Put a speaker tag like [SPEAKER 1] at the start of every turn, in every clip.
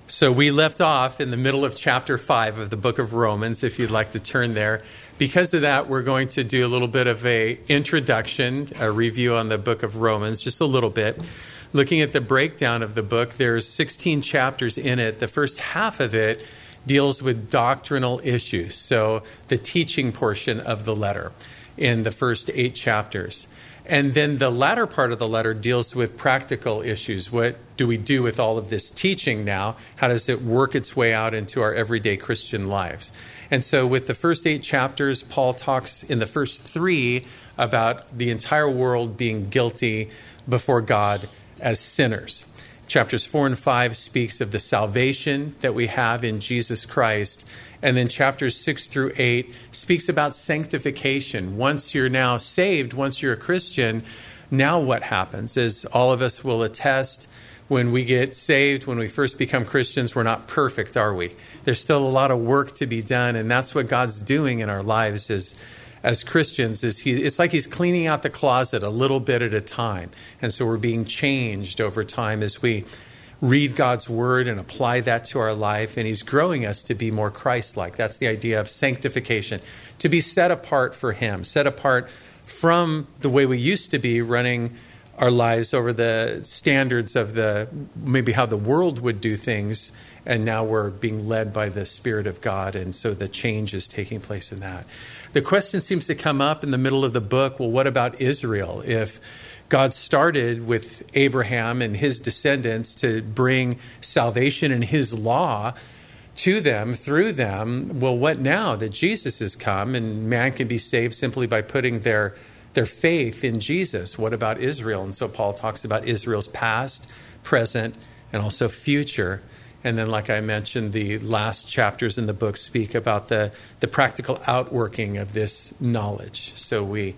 [SPEAKER 1] So we left off in the middle of chapter 5 of the book of Romans, if you'd like to turn there. Because of that, we're going to do a little bit of a introduction, a review on the book of Romans, just a little bit. Looking at the breakdown of the book, there's 16 chapters in it. The first half of it deals with doctrinal issues, so the teaching portion of the letter in the first 8 chapters. And then the latter part of the letter deals with practical issues. What do we do with all of this teaching now? How does it work its way out into our everyday Christian lives? And so with the first 8 chapters, Paul talks in the first 3 about the entire world being guilty before God as sinners. Chapters 4 and 5 speaks of the salvation that we have in Jesus Christ. And then chapters 6 through 8 speaks about sanctification. Once you're now saved, once you're a Christian, now what happens? As all of us will attest, when we get saved, when we first become Christians, we're not perfect, are we? There's still a lot of work to be done, and that's what God's doing in our lives as Christians. It's like he's cleaning out the closet a little bit at a time. And so we're being changed over time as we read God's word and apply that to our life, and he's growing us to be more Christ-like. That's the idea of sanctification, to be set apart for him, set apart from the way we used to be running our lives over the standards of maybe how the world would do things, and now we're being led by the Spirit of God, and so the change is taking place in that. The question seems to come up in the middle of the book, well, what about Israel? If God started with Abraham and his descendants to bring salvation and his law to them, through them, well, what now that Jesus has come and man can be saved simply by putting their faith in Jesus? What about Israel? And so Paul talks about Israel's past, present, and also future. And then, like I mentioned, the last chapters in the book speak about the practical outworking of this knowledge. So we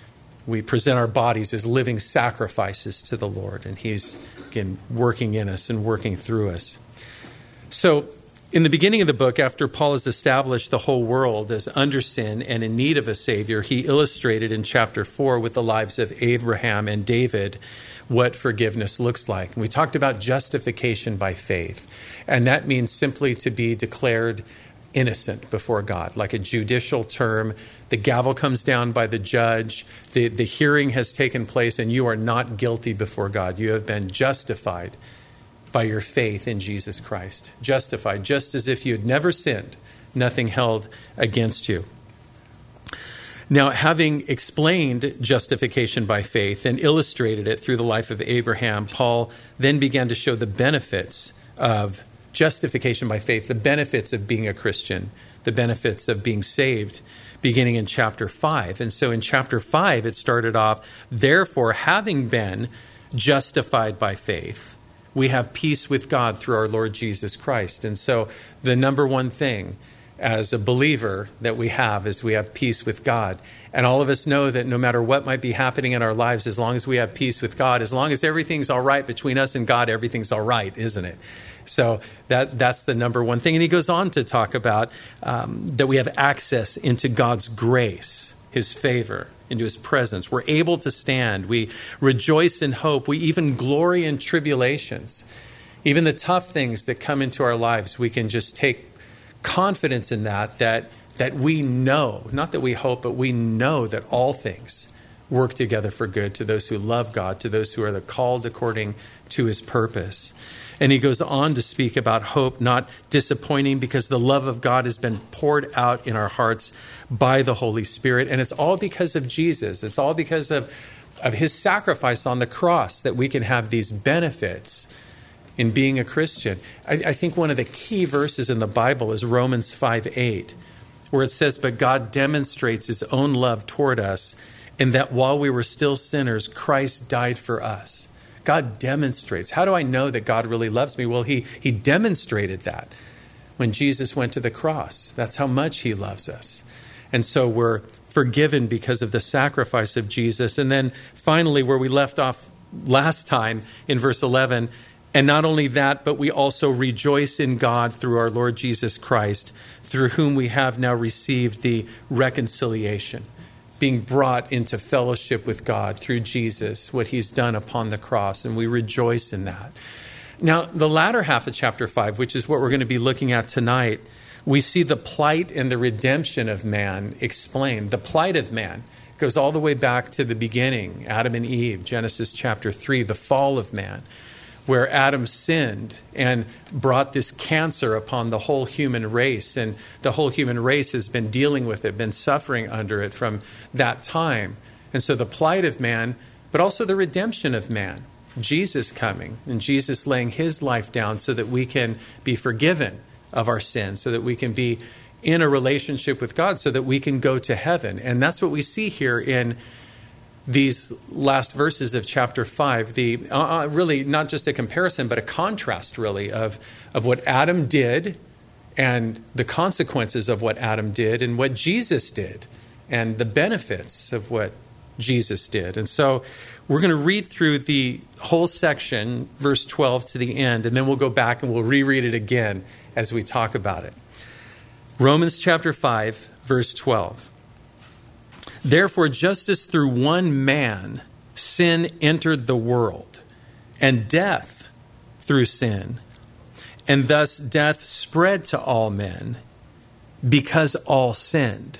[SPEAKER 1] present our bodies as living sacrifices to the Lord, and he's, again, working in us and working through us. So in the beginning of the book, after Paul has established the whole world as under sin and in need of a Savior, he illustrated in chapter 4 with the lives of Abraham and David what forgiveness looks like. And we talked about justification by faith, and that means simply to be declared innocent before God, like a judicial term. The gavel comes down by the judge, the hearing has taken place, and you are not guilty before God. You have been justified by your faith in Jesus Christ. Justified, just as if you had never sinned, nothing held against you. Now, having explained justification by faith and illustrated it through the life of Abraham, Paul then began to show the benefits of justification by faith, the benefits of being a Christian, the benefits of being saved, beginning in chapter 5. And so in chapter 5, it started off, therefore, having been justified by faith, we have peace with God through our Lord Jesus Christ. And so the number one thing as a believer that we have is we have peace with God. And all of us know that no matter what might be happening in our lives, as long as we have peace with God, as long as everything's all right between us and God, everything's all right, isn't it? So that's the number one thing. And he goes on to talk about that we have access into God's grace, his favor, into his presence. We're able to stand. We rejoice in hope. We even glory in tribulations. Even the tough things that come into our lives, we can just take confidence in that we know, not that we hope, but we know that all things work together for good to those who love God, to those who are called according to his purpose. And he goes on to speak about hope not disappointing because the love of God has been poured out in our hearts by the Holy Spirit. And it's all because of Jesus. It's all because of his sacrifice on the cross that we can have these benefits in being a Christian. I think one of the key verses in the Bible is Romans 5:8, where it says, but God demonstrates his own love toward us in that while we were still sinners, Christ died for us. God demonstrates. How do I know that God really loves me? Well, he demonstrated that when Jesus went to the cross. That's how much he loves us. And so we're forgiven because of the sacrifice of Jesus. And then finally, where we left off last time in verse 11, and not only that, but we also rejoice in God through our Lord Jesus Christ, through whom we have now received the reconciliation, being brought into fellowship with God through Jesus, what he's done upon the cross, and we rejoice in that. Now, the latter half of chapter 5, which is what we're going to be looking at tonight, we see the plight and the redemption of man explained. The plight of man goes all the way back to the beginning, Adam and Eve, Genesis chapter 3, the fall of man, where Adam sinned and brought this cancer upon the whole human race. And the whole human race has been dealing with it, been suffering under it from that time. And so the plight of man, but also the redemption of man, Jesus coming and Jesus laying his life down so that we can be forgiven of our sins, so that we can be in a relationship with God, so that we can go to heaven. And that's what we see here in these last verses of chapter 5, the really not just a comparison, but a contrast really of what Adam did and the consequences of what Adam did and what Jesus did and the benefits of what Jesus did. And so we're going to read through the whole section, verse 12 to the end, and then we'll go back and we'll reread it again as we talk about it. Romans chapter 5, verse 12. Therefore, just as through one man sin entered the world, and death through sin, and thus death spread to all men, because all sinned.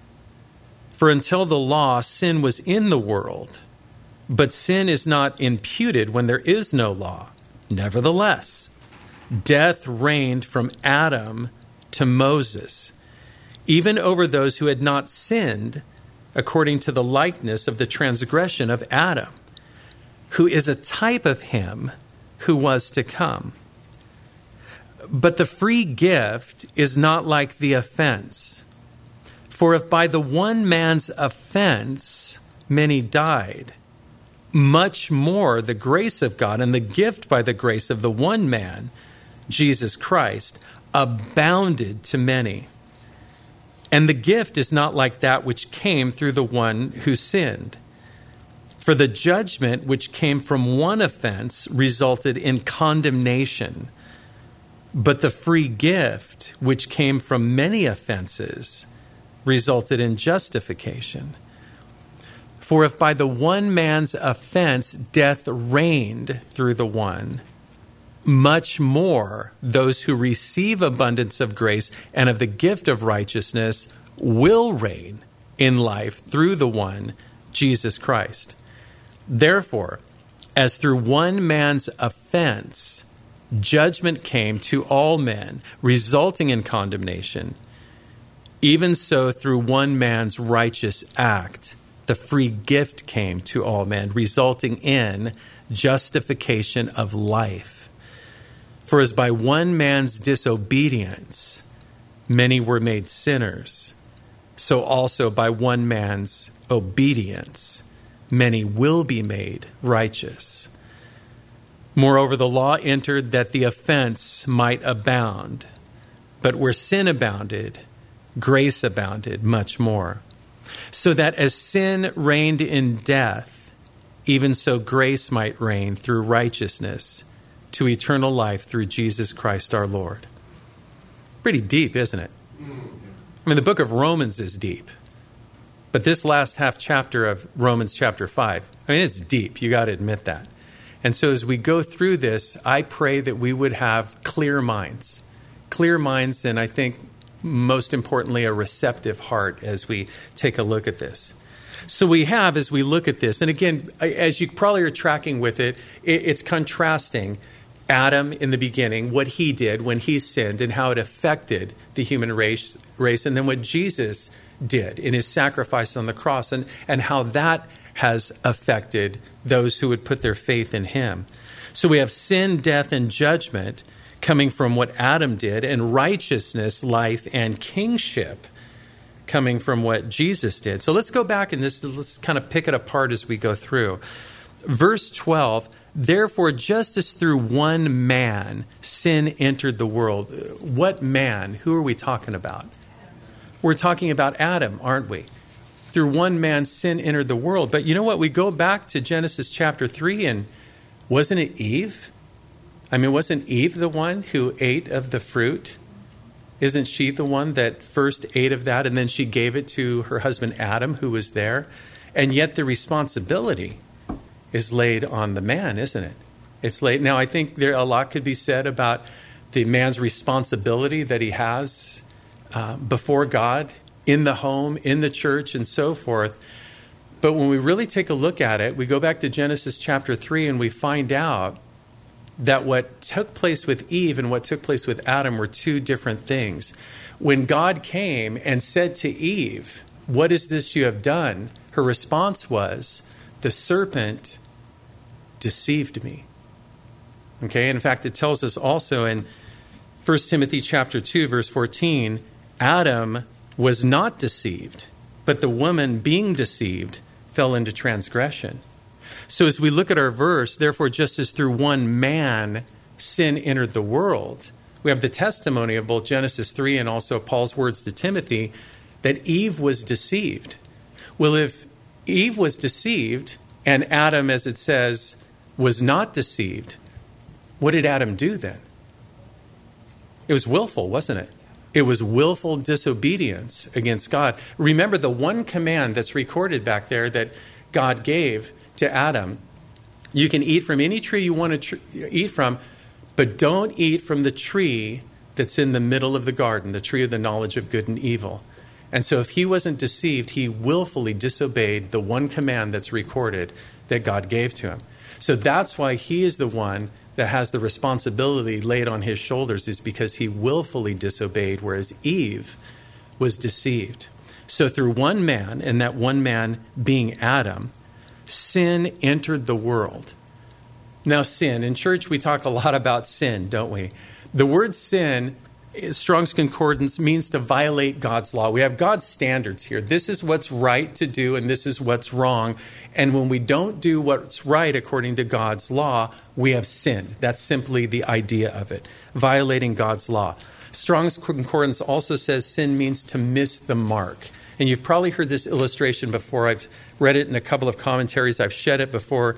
[SPEAKER 1] For until the law, sin was in the world, but sin is not imputed when there is no law. Nevertheless, death reigned from Adam to Moses, even over those who had not sinned, according to the likeness of the transgression of Adam, who is a type of him who was to come. But the free gift is not like the offense. For if by the one man's offense many died, much more the grace of God and the gift by the grace of the one man, Jesus Christ, abounded to many. And the gift is not like that which came through the one who sinned. For the judgment which came from one offense resulted in condemnation, but the free gift which came from many offenses resulted in justification. For if by the one man's offense death reigned through the one, much more those who receive abundance of grace and of the gift of righteousness will reign in life through the one, Jesus Christ. Therefore, as through one man's offense, judgment came to all men, resulting in condemnation, even so through one man's righteous act, the free gift came to all men, resulting in justification of life. For as by one man's disobedience many were made sinners, so also by one man's obedience many will be made righteous. Moreover, the law entered that the offense might abound, but where sin abounded, grace abounded much more. So that as sin reigned in death, even so grace might reign through righteousness to eternal life through Jesus Christ our Lord. Pretty deep, isn't it? I mean, the book of Romans is deep. But this last half chapter of Romans chapter 5, I mean, it's deep. You got to admit that. And so as we go through this, I pray that we would have clear minds, and I think most importantly, a receptive heart as we take a look at this. So we have, as we look at this, and again, as you probably are tracking with it, it's contrasting Adam in the beginning, what he did when he sinned and how it affected the human race, and then what Jesus did in his sacrifice on the cross and how that has affected those who would put their faith in him. So we have sin, death, and judgment coming from what Adam did, and righteousness, life, and kingship coming from what Jesus did. So let's go back and let's kind of pick it apart as we go through. Verse 12, therefore, just as through one man sin entered the world. What man? Who are we talking about? We're talking about Adam, aren't we? Through one man sin entered the world. But you know what? We go back to Genesis chapter 3, and wasn't it Eve? I mean, wasn't Eve the one who ate of the fruit? Isn't she the one that first ate of that, and then she gave it to her husband Adam, who was there? And yet the responsibility is laid on the man, isn't it? It's late. Now, I think there a lot could be said about the man's responsibility that he has before God, in the home, in the church, and so forth. But when we really take a look at it, we go back to Genesis chapter 3 and we find out that what took place with Eve and what took place with Adam were two different things. When God came and said to Eve, "What is this you have done?" her response was, "The serpent deceived me." Okay, in fact, it tells us also in 1 Timothy chapter 2, verse 14, Adam was not deceived, but the woman being deceived fell into transgression. So as we look at our verse, therefore, just as through one man sin entered the world, we have the testimony of both Genesis 3 and also Paul's words to Timothy that Eve was deceived. Well, if Eve was deceived and Adam, as it says, was not deceived, what did Adam do then? It was willful, wasn't it? It was willful disobedience against God. Remember the one command that's recorded back there that God gave to Adam. You can eat from any tree you want to eat from, but don't eat from the tree that's in the middle of the garden, the tree of the knowledge of good and evil. And so if he wasn't deceived, he willfully disobeyed the one command that's recorded that God gave to him. So that's why he is the one that has the responsibility laid on his shoulders, is because he willfully disobeyed, whereas Eve was deceived. So through one man, and that one man being Adam, sin entered the world. Now sin, in church we talk a lot about sin, don't we? The word sin, Strong's Concordance, means to violate God's law. We have God's standards here. This is what's right to do and this is what's wrong. And when we don't do what's right according to God's law, we have sinned. That's simply the idea of it, violating God's law. Strong's Concordance also says sin means to miss the mark. And you've probably heard this illustration before. I've read it in a couple of commentaries. I've shared it before,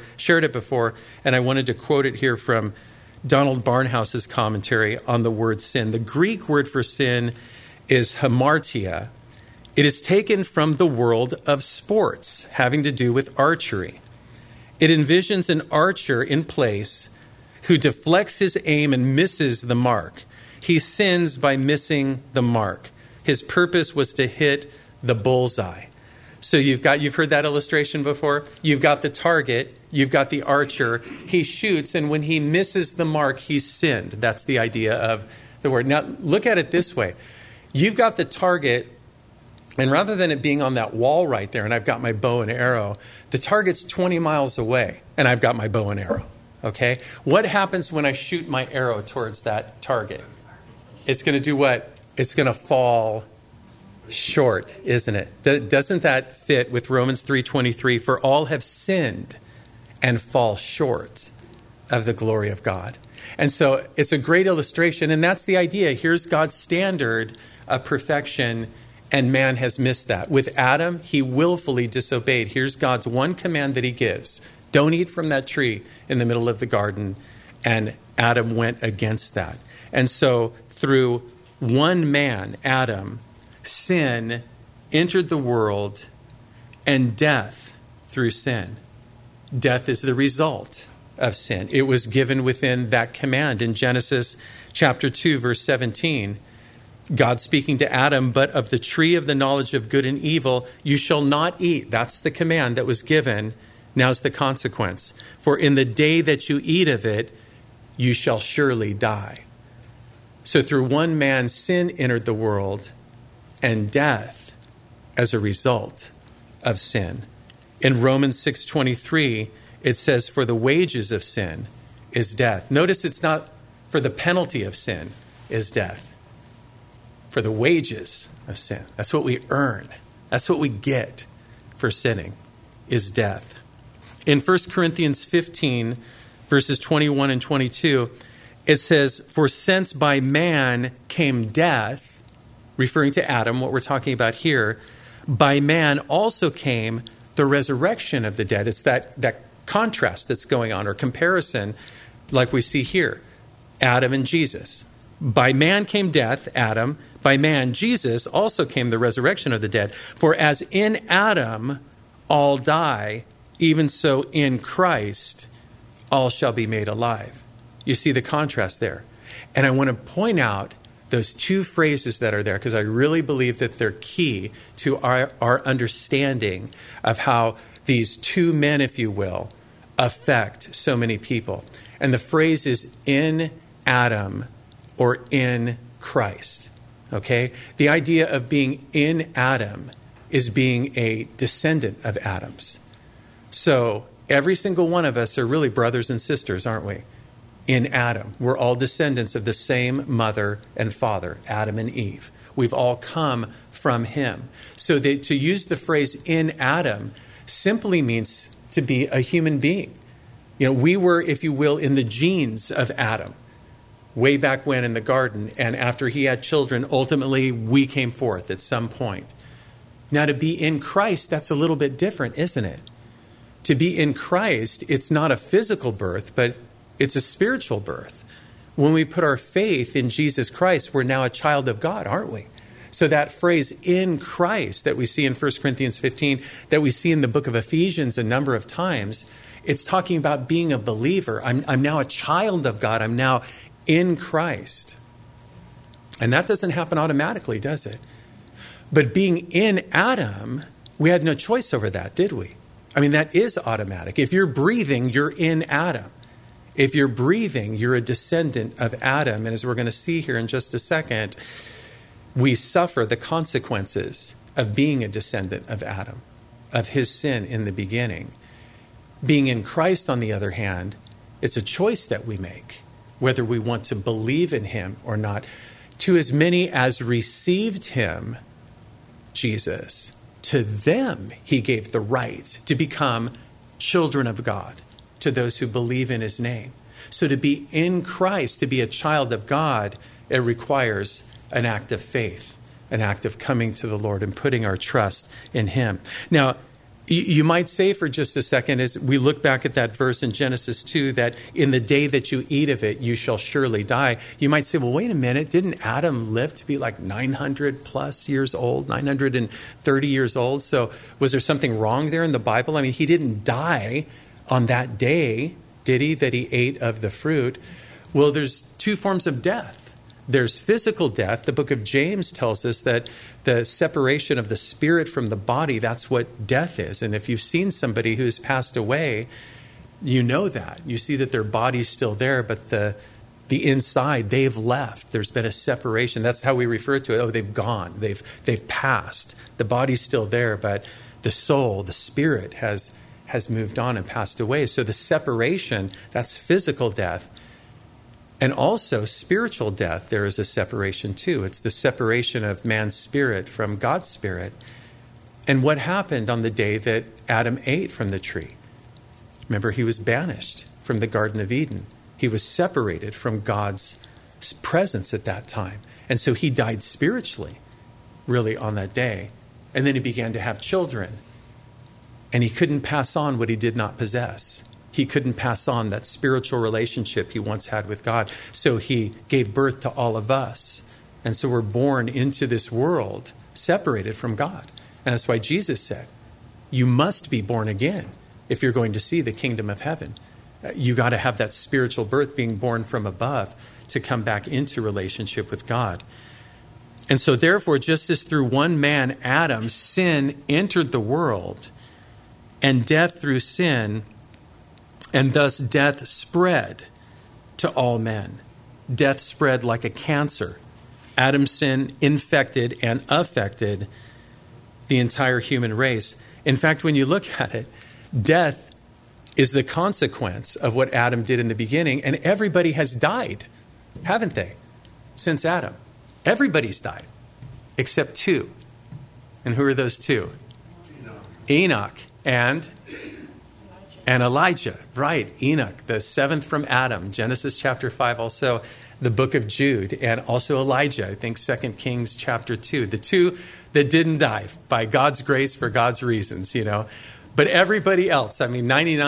[SPEAKER 1] and I wanted to quote it here from Donald Barnhouse's commentary on the word sin. The Greek word for sin is hamartia. It is taken from the world of sports, having to do with archery. It envisions an archer in place who deflects his aim and misses the mark. He sins by missing the mark. His purpose was to hit the bullseye. So you've heard that illustration before? You've got the target, you've got the archer, he shoots, and when he misses the mark, he's sinned. That's the idea of the word. Now, look at it this way. You've got the target, and rather than it being on that wall right there, and I've got my bow and arrow, the target's 20 miles away, and I've got my bow and arrow, okay? What happens when I shoot my arrow towards that target? It's going to do what? It's going to fall short, isn't it? Doesn't that fit with Romans 3:23? For all have sinned and fall short of the glory of God. And so it's a great illustration, and that's the idea. Here's God's standard of perfection, and man has missed that. With Adam, he willfully disobeyed. Here's God's one command that he gives. Don't eat from that tree in the middle of the garden. And Adam went against that. And so through one man, Adam, sin entered the world, and death through sin. Death is the result of sin. It was given within that command in Genesis chapter 2, verse 17. God speaking to Adam, but of the tree of the knowledge of good and evil you shall not eat. That's the command that was given. Now's the consequence. For in the day that you eat of it, you shall surely die. So through one man, sin entered the world, and death as a result of sin. In Romans 6:23, it says, for the wages of sin is death. Notice it's not for the penalty of sin is death. For the wages of sin. That's what we earn. That's what we get for sinning, is death. In 1 Corinthians 15, verses 21 and 22, it says, for since by man came death, referring to Adam, what we're talking about here, by man also came the resurrection of the dead. It's that contrast that's going on, or comparison, like we see here. Adam and Jesus. By man came death, Adam. By man, Jesus, also came the resurrection of the dead. For as in Adam all die, even so in Christ all shall be made alive. You see the contrast there. And I want to point out those two phrases that are there because I really believe that they're key to our understanding of how these two men, if you will, affect so many people. And the phrase is in Adam or in Christ. Okay? The idea of being in Adam is being a descendant of Adam's. So every single one of us are really brothers and sisters, aren't we? In Adam. We're all descendants of the same mother and father, Adam and Eve. We've all come from him. So to use the phrase in Adam simply means to be a human being. You know, we were, if you will, in the genes of Adam way back when in the garden. And after he had children, ultimately we came forth at some point. Now to be in Christ, that's a little bit different, isn't it? To be in Christ, it's not a physical birth, but it's a spiritual birth. When we put our faith in Jesus Christ, we're now a child of God, aren't we? So that phrase in Christ that we see in 1 Corinthians 15, that we see in the book of Ephesians a number of times, it's talking about being a believer. I'm now a child of God. I'm now in Christ. And that doesn't happen automatically, does it? But being in Adam, we had no choice over that, did we? I mean, that is automatic. If you're breathing, you're in Adam. If you're breathing, you're a descendant of Adam. And as we're going to see here in just a second, we suffer the consequences of being a descendant of Adam, of his sin in the beginning. Being in Christ, on the other hand, it's a choice that we make, whether we want to believe in him or not. To as many as received him, Jesus, to them he gave the right to become children of God, to those who believe in his name. So to be in Christ, to be a child of God, it requires an act of faith, an act of coming to the Lord and putting our trust in him. Now, you might say for just a second, as we look back at that verse in Genesis 2, that in the day that you eat of it, you shall surely die. You might say, well, wait a minute, didn't Adam live to be like 900 plus years old, 930 years old? So was there something wrong there in the Bible? I mean, he didn't die on that day, did he, that he ate of the fruit? Well, there's two forms of death. There's physical death. The book of James tells us that the separation of the spirit from the body, that's what death is. And if you've seen somebody who's passed away, you know that. You see that their body's still there, but the inside, they've left. There's been a separation. That's how we refer to it. Oh, they've gone. They've passed. The body's still there, but the soul, the spirit has moved on and passed away. So the separation, that's physical death. And also spiritual death, there is a separation too. It's the separation of man's spirit from God's spirit. And what happened on the day that Adam ate from the tree? Remember, he was banished from the Garden of Eden. He was separated from God's presence at that time. And so he died spiritually, really, on that day. And then he began to have children. And he couldn't pass on what he did not possess. He couldn't pass on that spiritual relationship he once had with God. So he gave birth to all of us. And so we're born into this world separated from God. And that's why Jesus said, you must be born again if you're going to see the kingdom of heaven. You got to have that spiritual birth, being born from above, to come back into relationship with God. And so therefore, just as through one man, Adam, sin entered the world, and death through sin, and thus death spread to all men. Death spread like a cancer. Adam's sin infected and affected the entire human race. In fact, when you look at it, death is the consequence of what Adam did in the beginning, and everybody has died, haven't they, since Adam? Everybody's died, except two. And who are those two? Enoch and Elijah, right, Enoch, the seventh from Adam, Genesis chapter 5, also the book of Jude, and also Elijah, I think 2 Kings chapter 2, the two that didn't die by God's grace for God's reasons, you know. But everybody else, I mean,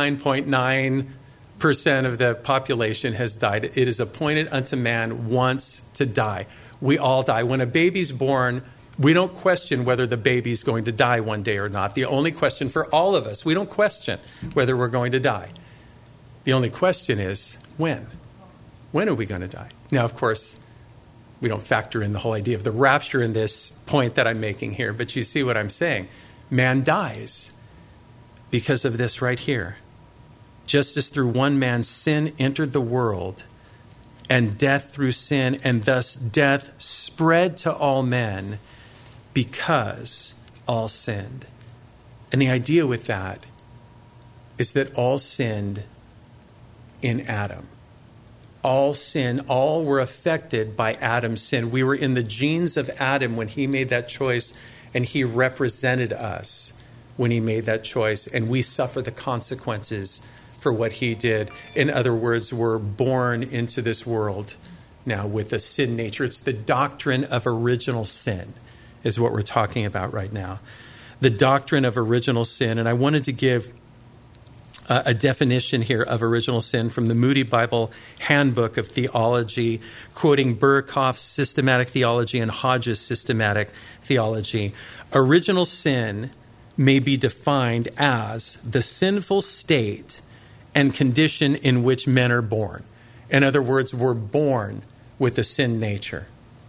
[SPEAKER 1] 99.9% of the population has died. It is appointed unto man once to die. We all die. When a baby's born, we don't question whether the baby's going to die one day or not. The only question for all of us, we don't question whether we're going to die. The only question is, when? When are we going to die? Now, of course, we don't factor in the whole idea of the rapture in this point that I'm making here, but you see what I'm saying. Man dies because of this right here. Just as through one man sin entered the world, and death through sin, and thus death spread to all men because all sinned. And the idea with that is that all sinned in Adam. All sin, all were affected by Adam's sin. We were in the genes of Adam when he made that choice, and he represented us when he made that choice, and we suffer the consequences for what he did. In other words, we're born into this world now with a sin nature. It's the doctrine of original sin is what we're talking about right now. The doctrine of original sin. And I wanted to give a definition here of original sin from the Moody Bible Handbook of Theology, quoting Burkhoff's Systematic Theology and Hodge's Systematic Theology. Original sin may be defined as the sinful state and condition in which men are born. In other words, we're born with a sin nature.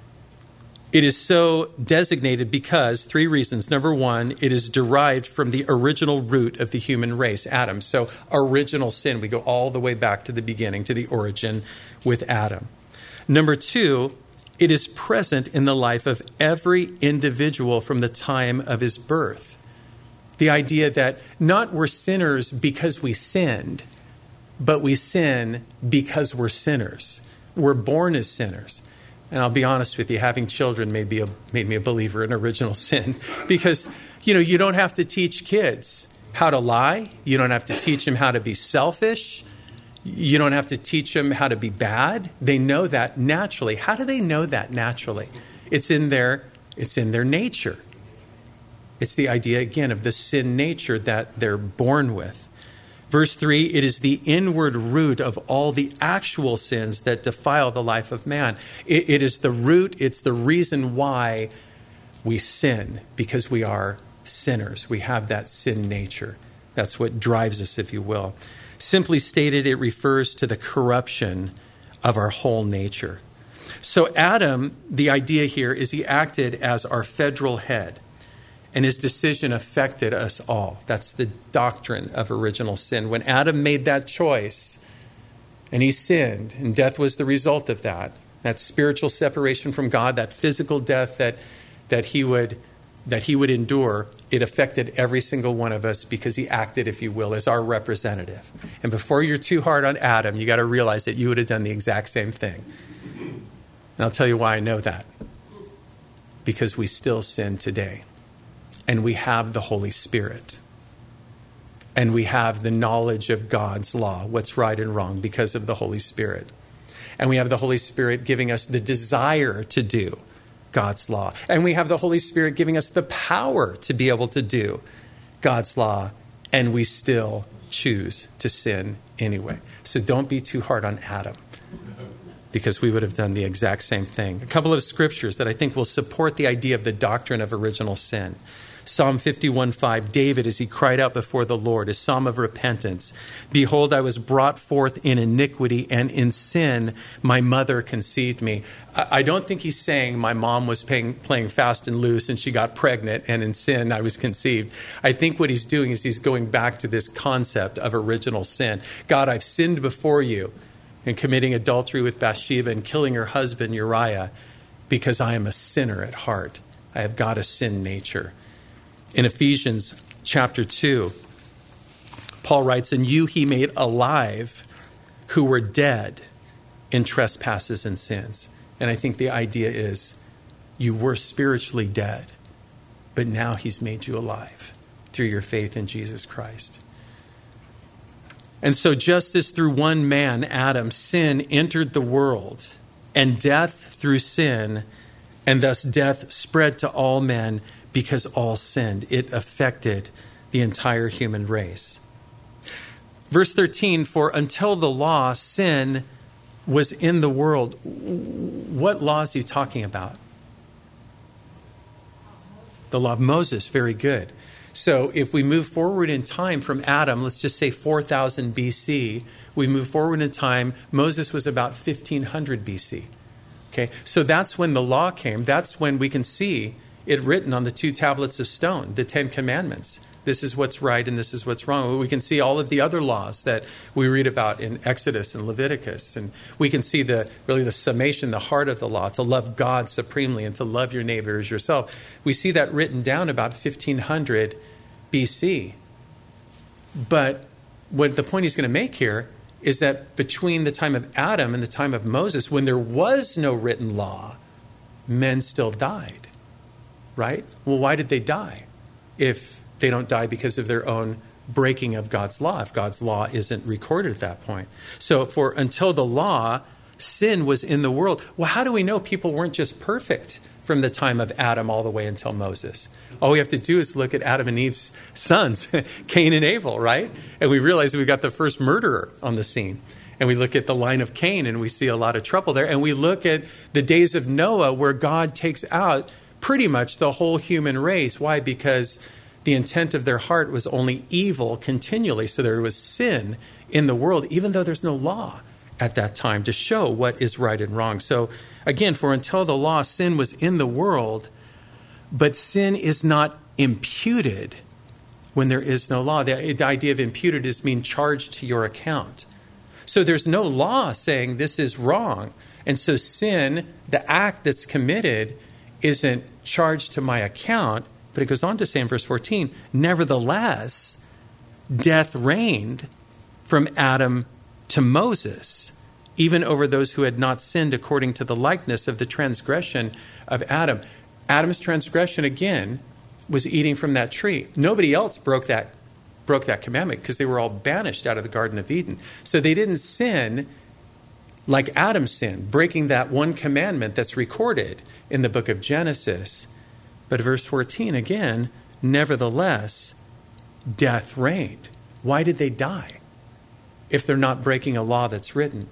[SPEAKER 1] It is so designated because, three reasons. Number one, it is derived from the original root of the human race, Adam. So original sin, we go all the way back to the beginning, to the origin with Adam. Number two, it is present in the life of every individual from the time of his birth. The idea that not we're sinners because we sinned, but we sin because we're sinners. We're born as sinners. And I'll be honest with you, having children made me a believer in original sin. Because, you don't have to teach kids how to lie. You don't have to teach them how to be selfish. You don't have to teach them how to be bad. They know that naturally. How do they know that naturally? It's in their nature. It's the idea, again, of the sin nature that they're born with. Verse 3, it is the inward root of all the actual sins that defile the life of man. It is the root, it's the reason why we sin, because we are sinners. We have that sin nature. That's what drives us, if you will. Simply stated, it refers to the corruption of our whole nature. So Adam, the idea here is he acted as our federal head. And his decision affected us all. That's the doctrine of original sin. When Adam made that choice and he sinned, and death was the result of that spiritual separation from God, that physical death that he would endure, it affected every single one of us because he acted, if you will, as our representative. And before you're too hard on Adam, you got to realize that you would have done the exact same thing. And I'll tell you why I know that. Because we still sin today. And we have the Holy Spirit. And we have the knowledge of God's law, what's right and wrong, because of the Holy Spirit. And we have the Holy Spirit giving us the desire to do God's law. And we have the Holy Spirit giving us the power to be able to do God's law. And we still choose to sin anyway. So don't be too hard on Adam, because we would have done the exact same thing. A couple of scriptures that I think will support the idea of the doctrine of original sin. Psalm 51:5, David, as he cried out before the Lord, a psalm of repentance. Behold, I was brought forth in iniquity, and in sin my mother conceived me. I don't think he's saying my mom was playing fast and loose and she got pregnant, and in sin I was conceived. I think what he's doing is he's going back to this concept of original sin. God, I've sinned before you in committing adultery with Bathsheba and killing her husband Uriah because I am a sinner at heart. I have got a sin nature. In Ephesians chapter 2, Paul writes, and you he made alive who were dead in trespasses and sins. And I think the idea is you were spiritually dead, but now he's made you alive through your faith in Jesus Christ. And so just as through one man, Adam, sin entered the world, and death through sin, and thus death spread to all men because all sinned. It affected the entire human race. Verse 13, for until the law, sin was in the world. What law is he talking about? The law of Moses, very good. So if we move forward in time from Adam, let's just say 4000 BC, we move forward in time, Moses was about 1500 BC. Okay, so that's when the law came. That's when we can see it written on the 2 tablets of stone, the 10 Commandments. This is what's right and this is what's wrong. We can see all of the other laws that we read about in Exodus and Leviticus. And we can see the summation, the heart of the law, to love God supremely and to love your neighbor as yourself. We see that written down about 1500 BC. But what the point he's going to make here is that between the time of Adam and the time of Moses, when there was no written law, men still died. Right? Well, why did they die? If they don't die because of their own breaking of God's law, if God's law isn't recorded at that point. So until the law, sin was in the world. Well, how do we know people weren't just perfect from the time of Adam all the way until Moses? All we have to do is look at Adam and Eve's sons, Cain and Abel, right? And we realize we got the first murderer on the scene. And we look at the line of Cain and we see a lot of trouble there. And we look at the days of Noah where God takes out pretty much the whole human race. Why? Because the intent of their heart was only evil continually. So there was sin in the world, even though there's no law at that time to show what is right and wrong. So again, for until the law, sin was in the world, but sin is not imputed when there is no law. The idea of imputed is being charged to your account. So there's no law saying this is wrong. And so sin, the act that's committed, isn't charged to my account. But it goes on to say in verse 14, nevertheless, death reigned from Adam to Moses, even over those who had not sinned according to the likeness of the transgression of Adam. Adam's transgression, again, was eating from that tree. Nobody else broke that commandment because they were all banished out of the Garden of Eden. So they didn't sin like Adam sinned, breaking that one commandment that's recorded in the book of Genesis. But verse 14, again, nevertheless, death reigned. Why did they die? If they're not breaking a law that's written.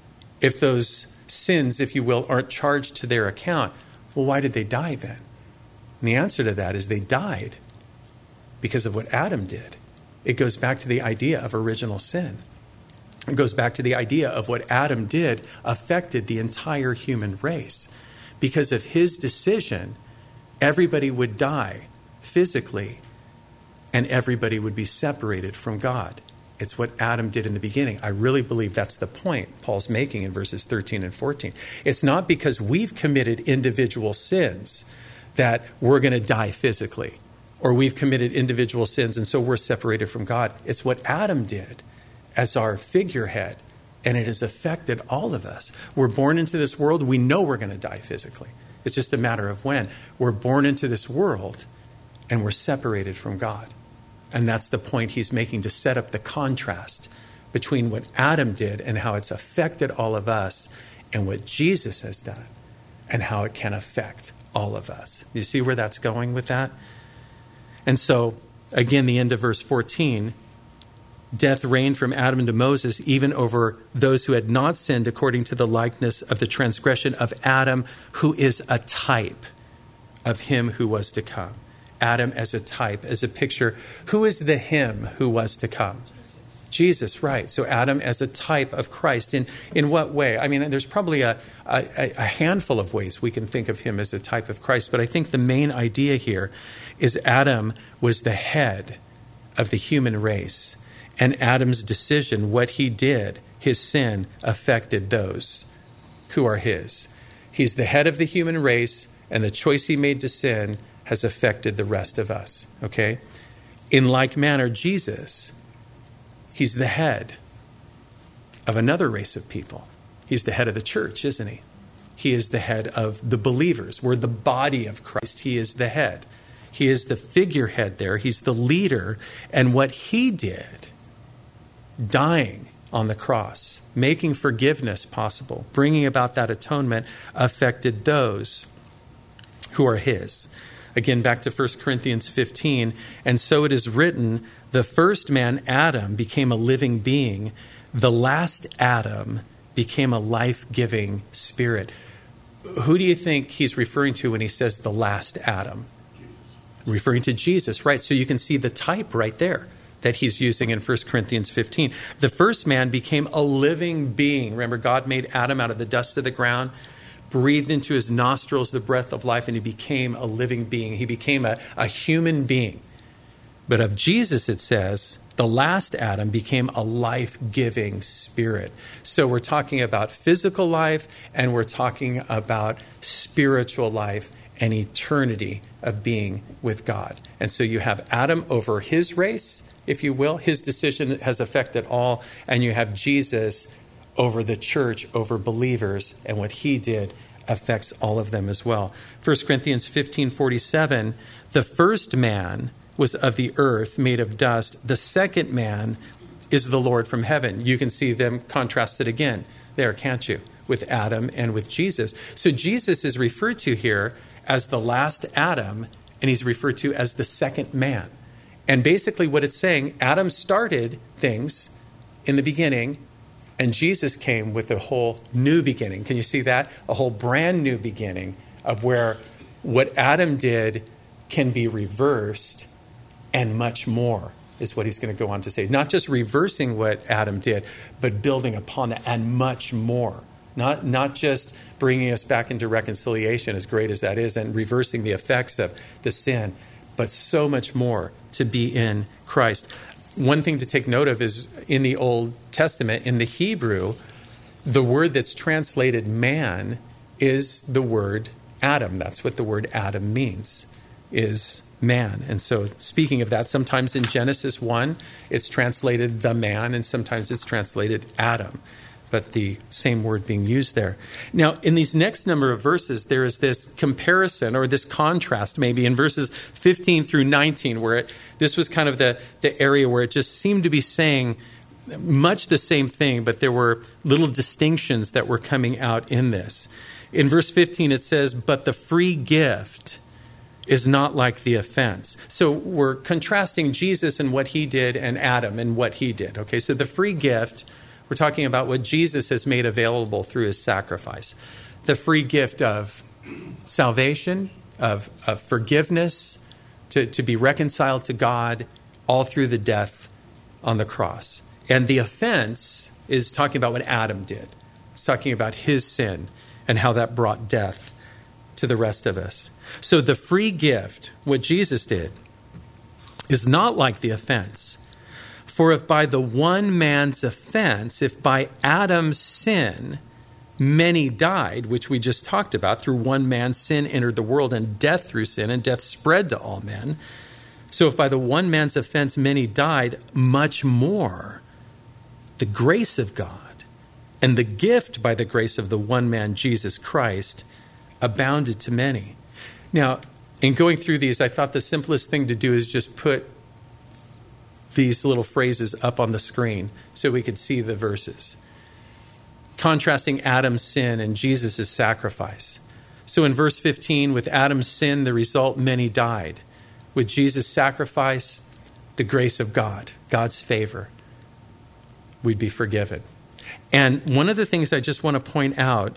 [SPEAKER 1] If those sins, if you will, aren't charged to their account, well, why did they die then? And the answer to that is they died because of what Adam did. It goes back to the idea of original sin. It goes back to the idea of what Adam did affected the entire human race. Because of his decision, everybody would die physically, and everybody would be separated from God. It's what Adam did in the beginning. I really believe that's the point Paul's making in verses 13 and 14. It's not because we've committed individual sins that we're going to die physically, or we've committed individual sins and so we're separated from God. It's what Adam did as our figurehead, and it has affected all of us. We're born into this world. We know we're going to die physically. It's just a matter of when. We're born into this world and we're separated from God. And that's the point he's making, to set up the contrast between what Adam did and how it's affected all of us, and what Jesus has done and how it can affect all of us. You see where that's going with that? And so, again, the end of verse 14, death reigned from Adam to Moses, even over those who had not sinned according to the likeness of the transgression of Adam, who is a type of him who was to come. Adam as a type, as a picture. Who is the him who was to come? Jesus, right. So Adam as a type of Christ. In what way? I mean, there's probably a handful of ways we can think of him as a type of Christ, but I think the main idea here is Adam was the head of the human race. And Adam's decision, what he did, his sin, affected those who are his. He's the head of the human race, and the choice he made to sin has affected the rest of us, okay? In like manner, Jesus, he's the head of another race of people. He's the head of the church, isn't he? He is the head of the believers. We're the body of Christ. He is the head. He is the figurehead there. He's the leader. And what he did, dying on the cross, making forgiveness possible, bringing about that atonement, affected those who are his. Again, back to 1 Corinthians 15. And so it is written, the first man, Adam, became a living being. The last Adam became a life-giving spirit. Who do you think he's referring to when he says the last Adam? referring to Jesus, right? So you can see the type right there that he's using in 1 Corinthians 15. The first man became a living being. Remember, God made Adam out of the dust of the ground, breathed into his nostrils the breath of life, and he became a living being. He became a human being. But of Jesus, it says, the last Adam became a life-giving spirit. So we're talking about physical life, and we're talking about spiritual life and eternity of being with God. And so you have Adam over his race, if you will. His decision has affected all. And you have Jesus over the church, over believers. And what he did affects all of them as well. 1 Corinthians 15:47, the first man was of the earth, made of dust. The second man is the Lord from heaven. You can see them contrasted again there, can't you? With Adam and with Jesus. So Jesus is referred to here as the last Adam, and he's referred to as the second man. And basically what it's saying, Adam started things in the beginning, and Jesus came with a whole new beginning. Can you see that? A whole brand new beginning of where what Adam did can be reversed and much more is what he's going to go on to say. Not just reversing what Adam did, but building upon that and much more. Not just bringing us back into reconciliation, as great as that is, and reversing the effects of the sin, but so much more to be in Christ. One thing to take note of is in the Old Testament, in the Hebrew, the word that's translated man is the word Adam. That's what the word Adam means, is man. And so speaking of that, sometimes in Genesis 1, it's translated the man, and sometimes it's translated Adam, but the same word being used there. Now, in these next number of verses, there is this comparison or this contrast maybe in verses 15 through 19, where this was kind of the area where it just seemed to be saying much the same thing, but there were little distinctions that were coming out in this. In verse 15, it says, but the free gift is not like the offense. So we're contrasting Jesus and what he did and Adam and what he did. Okay, so the free gift, we're talking about what Jesus has made available through his sacrifice. The free gift of salvation, of forgiveness, to be reconciled to God, all through the death on the cross. And the offense is talking about what Adam did. It's talking about his sin and how that brought death to the rest of us. So the free gift, what Jesus did, is not like the offense. For if by the one man's offense, if by Adam's sin, many died, which we just talked about, through one man's sin entered the world, and death through sin, and death spread to all men. So if by the one man's offense many died, much more the grace of God and the gift by the grace of the one man, Jesus Christ, abounded to many. Now, in going through these, I thought the simplest thing to do is just put these little phrases up on the screen so we could see the verses. Contrasting Adam's sin and Jesus' sacrifice. So in verse 15, with Adam's sin, the result, many died. With Jesus' sacrifice, the grace of God, God's favor, we'd be forgiven. And one of the things I just want to point out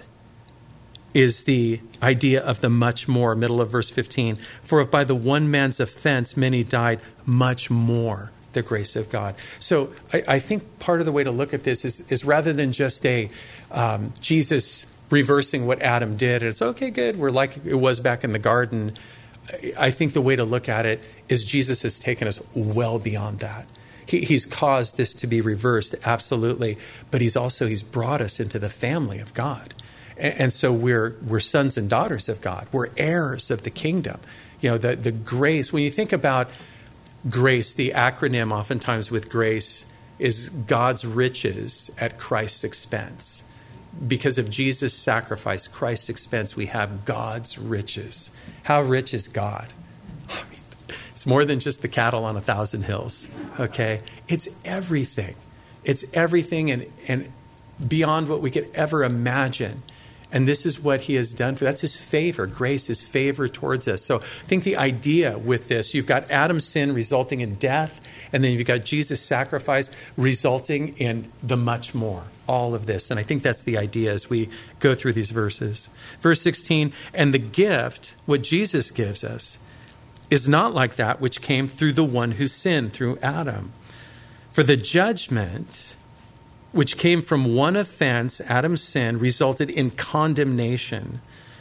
[SPEAKER 1] is the idea of the much more, middle of verse 15. For if by the one man's offense many died, much more the grace of God. So I think part of the way to look at this is rather than just a Jesus reversing what Adam did, and it's okay, good, we're like it was back in the garden. I think the way to look at it is Jesus has taken us well beyond that. He's caused this to be reversed, absolutely, but he's brought us into the family of God. And so we're sons and daughters of God. We're heirs of the kingdom. You know, the grace, when you think about grace, the acronym oftentimes with grace is God's riches at Christ's expense. Because of Jesus' sacrifice, Christ's expense, we have God's riches. How rich is God? I mean, it's more than just the cattle on 1,000 hills, okay? It's everything. It's everything and beyond what we could ever imagine. And this is what he has done that's his favor. Grace is favor towards us. So I think the idea with this, you've got Adam's sin resulting in death, and then you've got Jesus' sacrifice resulting in the much more, all of this. And I think that's the idea as we go through these verses. Verse 16, and the gift, what Jesus gives us, is not like that which came through the one who sinned, through Adam. For the judgment which came from one offense, Adam's sin, resulted in condemnation.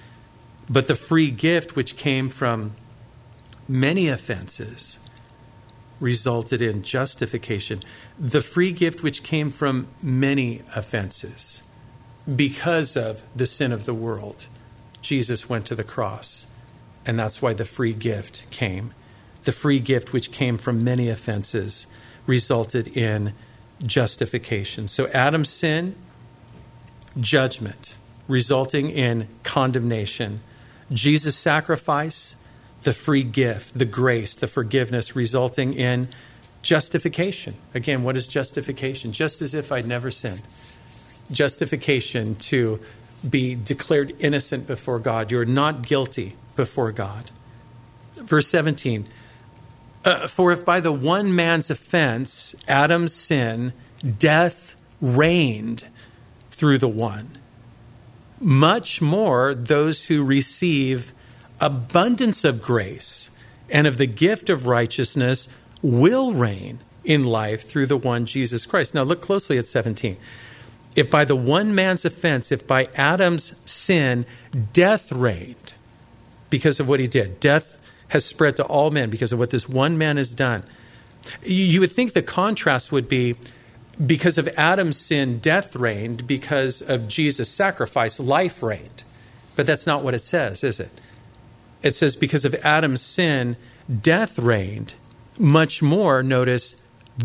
[SPEAKER 1] But the free gift which came from many offenses resulted in justification. The free gift which came from many offenses. Because of the sin of the world, Jesus went to the cross. And that's why the free gift came. The free gift which came from many offenses resulted in justification. So Adam's sin, judgment, resulting in condemnation. Jesus' sacrifice, the free gift, the grace, the forgiveness, resulting in justification. Again, what is justification? Just as if I'd never sinned. Justification, to be declared innocent before God. You're not guilty before God. Verse 17, for if by the one man's offense, Adam's sin, death reigned through the one, much more those who receive abundance of grace and of the gift of righteousness will reign in life through the one Jesus Christ. Now look closely at 17. If by the one man's offense, if by Adam's sin, death reigned because of what he did, death has spread to all men because of what this one man has done. You would think the contrast would be, because of Adam's sin, death reigned. Because of Jesus' sacrifice, life reigned. But that's not what it says, is it? It says because of Adam's sin, death reigned. Much more, notice,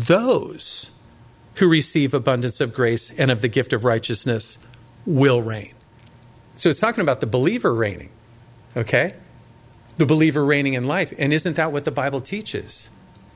[SPEAKER 1] those who receive abundance of grace and of the gift of righteousness will reign. So it's talking about the believer reigning, okay? The believer reigning in life. And isn't that what the Bible teaches?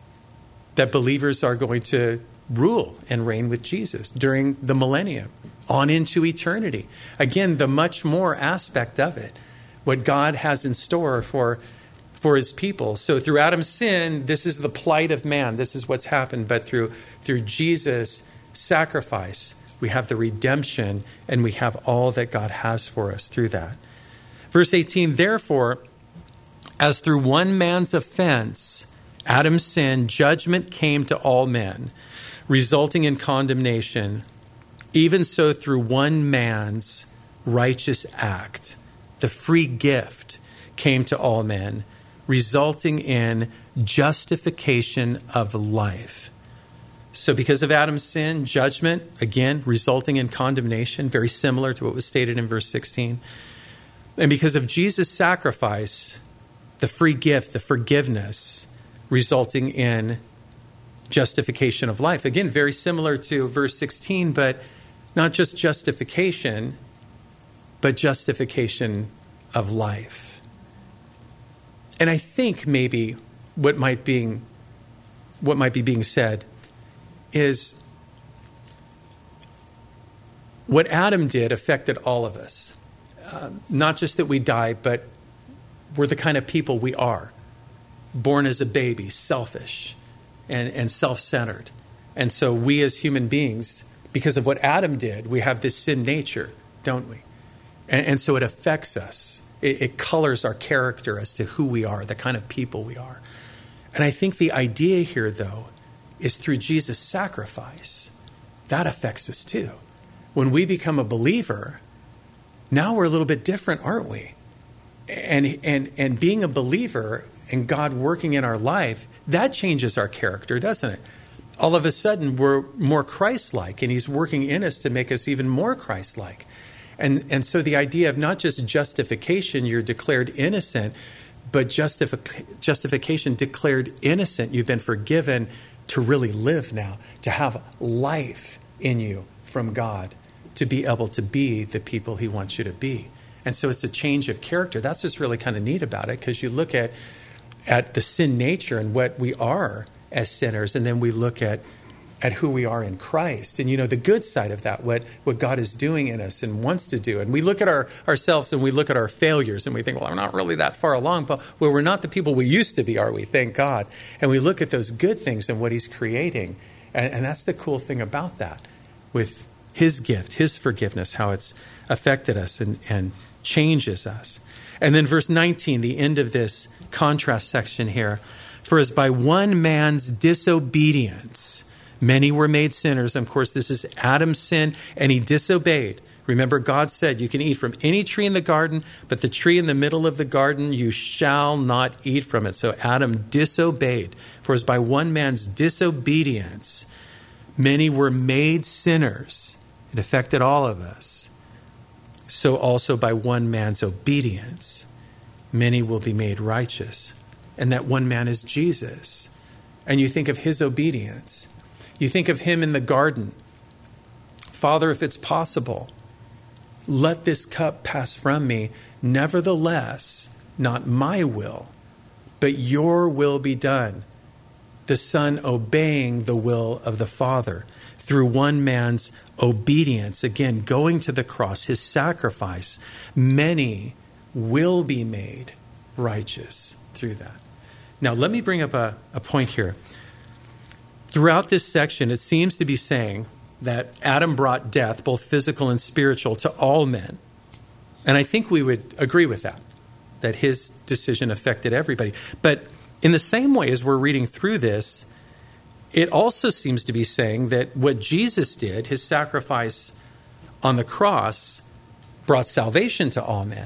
[SPEAKER 1] That believers are going to rule and reign with Jesus during the millennium, on into eternity. Again, the much more aspect of it, what God has in store for his people. So through Adam's sin, this is the plight of man. This is what's happened. But through Jesus' sacrifice, we have the redemption and we have all that God has for us through that. Verse 18, therefore, as through one man's offense, Adam's sin, judgment came to all men, resulting in condemnation. Even so, through one man's righteous act, the free gift came to all men, resulting in justification of life. So because of Adam's sin, judgment, again, resulting in condemnation, very similar to what was stated in verse 16. And because of Jesus' sacrifice, the free gift, the forgiveness, resulting in justification of life. Again, very similar to verse 16, but not just justification, but justification of life. And I think maybe what might be being said is what Adam did affected all of us. Not just that we die, but we're the kind of people we are. Born as a baby, selfish and self-centered. And so we as human beings, because of what Adam did, we have this sin nature, don't we? And so it affects us. It colors our character as to who we are, the kind of people we are. And I think the idea here, though, is through Jesus' sacrifice, that affects us too. When we become a believer, now we're a little bit different, aren't we? And being a believer and God working in our life, that changes our character, doesn't it? All of a sudden, we're more Christ-like, and he's working in us to make us even more Christ-like. And so the idea of not just justification, you're declared innocent, but justification declared innocent. You've been forgiven to really live now, to have life in you from God, to be able to be the people he wants you to be. And so it's a change of character. That's what's really kind of neat about it, because you look at the sin nature and what we are as sinners, and then we look at who we are in Christ. And, the good side of that, what God is doing in us and wants to do. And we look at ourselves and we look at our failures and we think, well, I'm not really that far along. But we're not the people we used to be, are we? Thank God. And we look at those good things and what he's creating. And that's the cool thing about that, with his gift, his forgiveness, how it's affected us and changes us. And then verse 19, the end of this contrast section here. For as by one man's disobedience, many were made sinners. Of course, this is Adam's sin, and he disobeyed. Remember, God said, you can eat from any tree in the garden, but the tree in the middle of the garden, you shall not eat from it. So Adam disobeyed. For as by one man's disobedience, many were made sinners. It affected all of us. So also by one man's obedience, many will be made righteous. And that one man is Jesus. And you think of his obedience. You think of him in the garden. Father, if it's possible, let this cup pass from me. Nevertheless, not my will, but your will be done. The Son obeying the will of the Father through one man's obedience. Again, going to the cross, his sacrifice. Many will be made righteous through that. Now, let me bring up a point here. Throughout this section, it seems to be saying that Adam brought death, both physical and spiritual, to all men. And I think we would agree with that his decision affected everybody. But in the same way as we're reading through this, it also seems to be saying that what Jesus did, his sacrifice on the cross, brought salvation to all men.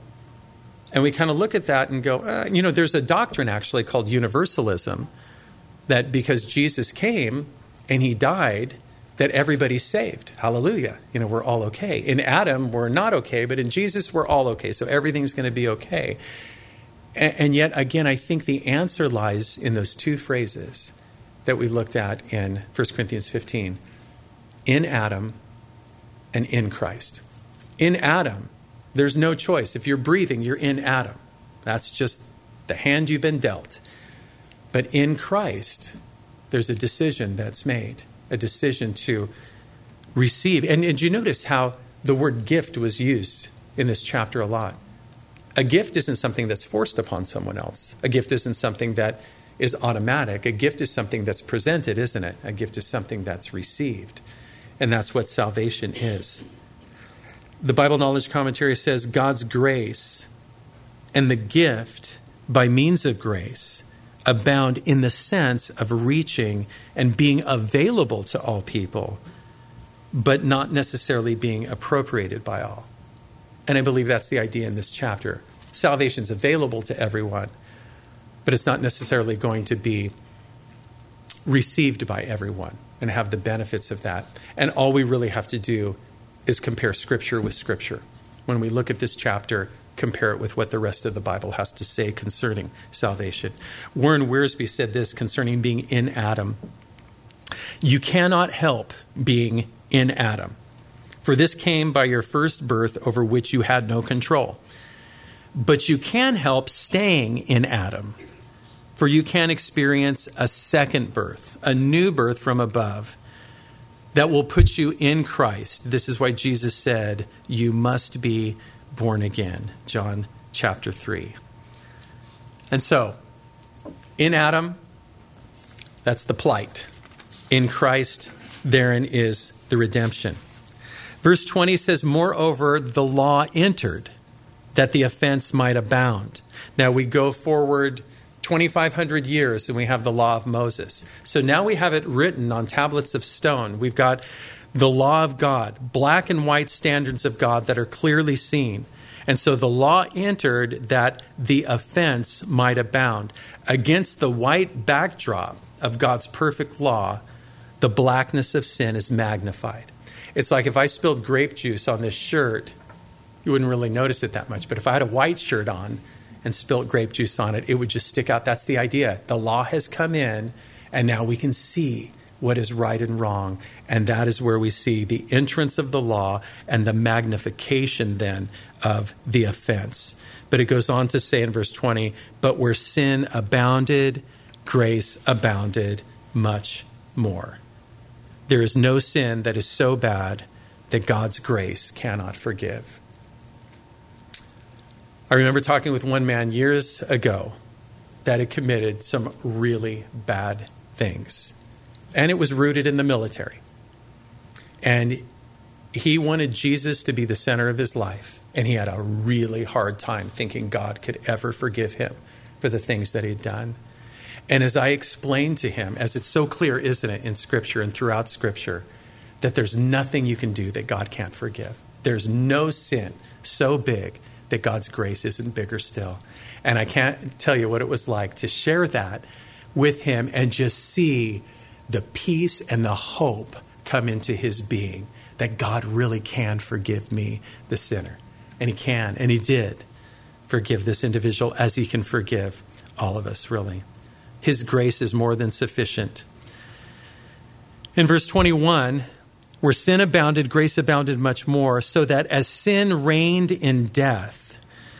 [SPEAKER 1] And we kind of look at that and go, there's a doctrine actually called universalism, that because Jesus came and he died, that everybody's saved. Hallelujah. We're all okay. In Adam, we're not okay, but in Jesus, we're all okay. So everything's going to be okay. And yet, again, I think the answer lies in those two phrases that we looked at in 1 Corinthians 15. In Adam and in Christ. In Adam, there's no choice. If you're breathing, you're in Adam. That's just the hand you've been dealt. But in Christ, there's a decision that's made. A decision to receive. And did you notice how the word gift was used in this chapter a lot? A gift isn't something that's forced upon someone else. A gift isn't something that is automatic. A gift is something that's presented, isn't it? A gift is something that's received. And that's what salvation is. The Bible Knowledge Commentary says God's grace and the gift by means of grace abound in the sense of reaching and being available to all people, but not necessarily being appropriated by all. And I believe that's the idea in this chapter. Salvation's available to everyone, but it's not necessarily going to be received by everyone and have the benefits of that. And all we really have to do is compare Scripture with Scripture. When we look at this chapter, compare it with what the rest of the Bible has to say concerning salvation. Warren Wiersbe said this concerning being in Adam. You cannot help being in Adam, for this came by your first birth over which you had no control. But you can help staying in Adam, for you can experience a second birth, a new birth from above that will put you in Christ. This is why Jesus said, you must be born again, John chapter 3. And so, in Adam, that's the plight. In Christ, therein is the redemption. Verse 20 says, moreover, the law entered, that the offense might abound. Now we go forward 2,500 years and we have the law of Moses. So now we have it written on tablets of stone. We've got the law of God, black and white standards of God that are clearly seen. And so the law entered that the offense might abound. Against the white backdrop of God's perfect law, the blackness of sin is magnified. It's like if I spilled grape juice on this shirt, you wouldn't really notice it that much. But if I had a white shirt on and spilt grape juice on it, it would just stick out. That's the idea. The law has come in, and now we can see what is right and wrong. And that is where we see the entrance of the law and the magnification then of the offense. But it goes on to say in verse 20, but where sin abounded, grace abounded much more. There is no sin that is so bad that God's grace cannot forgive. I remember talking with one man years ago that had committed some really bad things. And it was rooted in the military. And he wanted Jesus to be the center of his life. And he had a really hard time thinking God could ever forgive him for the things that he'd done. And as I explained to him, as it's so clear, isn't it, in Scripture and throughout Scripture, that there's nothing you can do that God can't forgive. There's no sin so big that God's grace isn't bigger still. And I can't tell you what it was like to share that with him and just see the peace and the hope come into his being, that God really can forgive me, the sinner. And he can, and he did forgive this individual as he can forgive all of us, really. His grace is more than sufficient. In verse 21, where sin abounded, grace abounded much more, so that as sin reigned in death,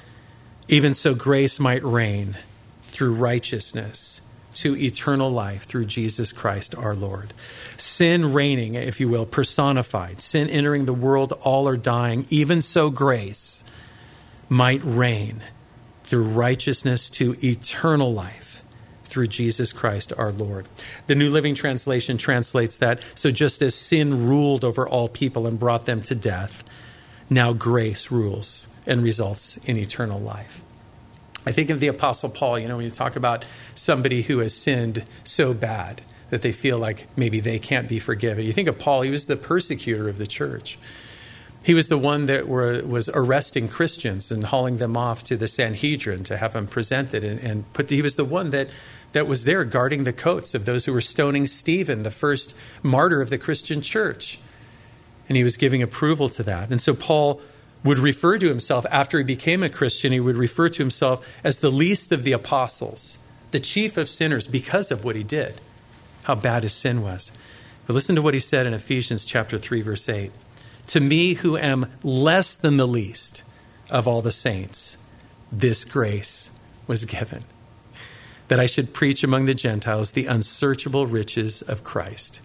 [SPEAKER 1] even so grace might reign through righteousness to eternal life through Jesus Christ our Lord. Sin reigning, if you will, personified. Sin entering the world, all are dying. Even so grace might reign through righteousness to eternal life through Jesus Christ our Lord. The New Living Translation translates that, so just as sin ruled over all people and brought them to death, now grace rules and results in eternal life. I think of the Apostle Paul, when you talk about somebody who has sinned so bad that they feel like maybe they can't be forgiven. You think of Paul, he was the persecutor of the church. He was the one that was arresting Christians and hauling them off to the Sanhedrin to have them presented. He was the one that was there guarding the coats of those who were stoning Stephen, the first martyr of the Christian church. And he was giving approval to that. And so Paul would refer to himself, after he became a Christian, he would refer to himself as the least of the apostles, the chief of sinners, because of what he did, how bad his sin was. But listen to what he said in Ephesians chapter 3, verse 8. To me, who am less than the least of all the saints, this grace was given, that I should preach among the Gentiles the unsearchable riches of Christ.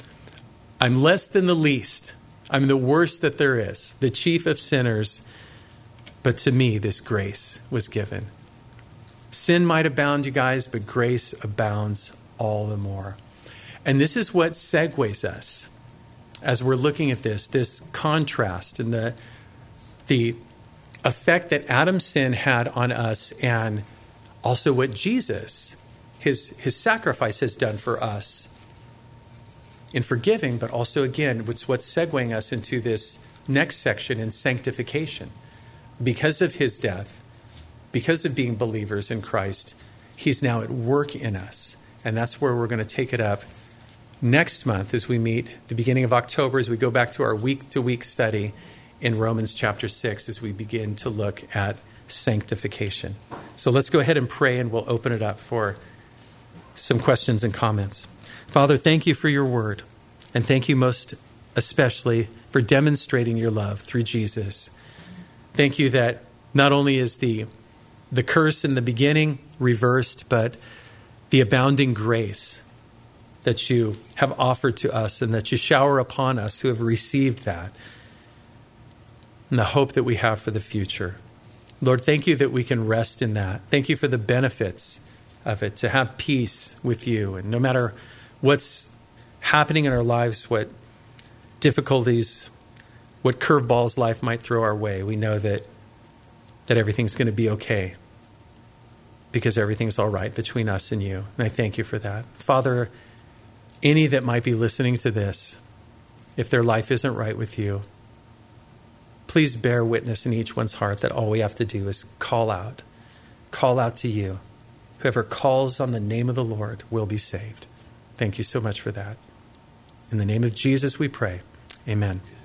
[SPEAKER 1] I'm less than the least. I'm the worst that there is, the chief of sinners. But to me, this grace was given. Sin might abound, you guys, but grace abounds all the more. And this is what segues us as we're looking at this contrast and the effect that Adam's sin had on us, and also what Jesus, his sacrifice, has done for us in forgiving, but also, again, what's segueing us into this next section in sanctification. Because of his death, because of being believers in Christ, he's now at work in us. And that's where we're going to take it up next month as we meet the beginning of October, as we go back to our week-to-week study in Romans chapter 6, as we begin to look at sanctification. So let's go ahead and pray, and we'll open it up for some questions and comments. Father, thank you for your word, and thank you most especially for demonstrating your love through Jesus. Thank you that not only is the curse in the beginning reversed, but the abounding grace that you have offered to us and that you shower upon us who have received that, and the hope that we have for the future. Lord, thank you that we can rest in that. Thank you for the benefits of it, to have peace with you. And no matter what's happening in our lives, what difficulties, what curveballs life might throw our way, we know that everything's going to be okay, because everything's all right between us and you. And I thank you for that. Father, any that might be listening to this, if their life isn't right with you, please bear witness in each one's heart that all we have to do is call out to you. Whoever calls on the name of the Lord will be saved. Thank you so much for that. In the name of Jesus we pray. Amen.